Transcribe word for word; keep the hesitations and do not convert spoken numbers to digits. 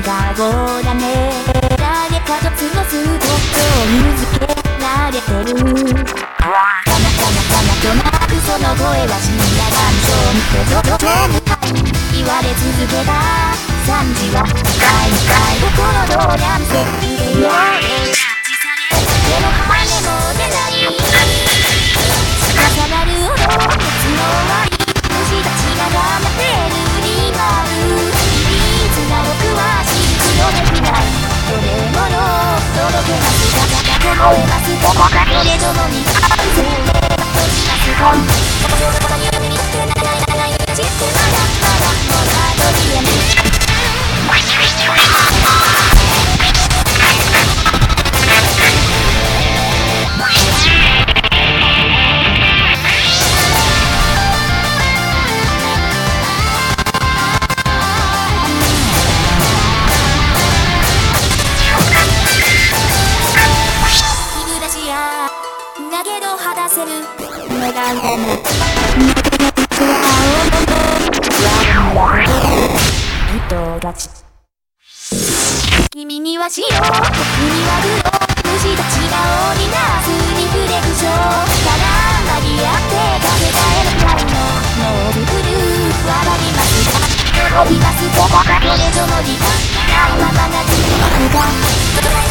顔だね。誰かと過ごすことを見つけられてる。かなかなかなとなくその声は深夜感傷にてととと言われ続けたさんじは深い深い心の断線でよでも羽も出ない重なるほど熱の終わり虫たちが黙ってるに舞ういつが僕はシンクロできないどれもの届けますが思えますどれともに生命が閉じますか心のことに夢見つけならならない散ってまだまだもうたどりえないだけど果たせる願いをも人たち君には白僕には黒虫たちが織りなすリフレクション絡まり合ってかけたえるくらいのノーブブルー笑いますが喜びますこれともりたないままが続くか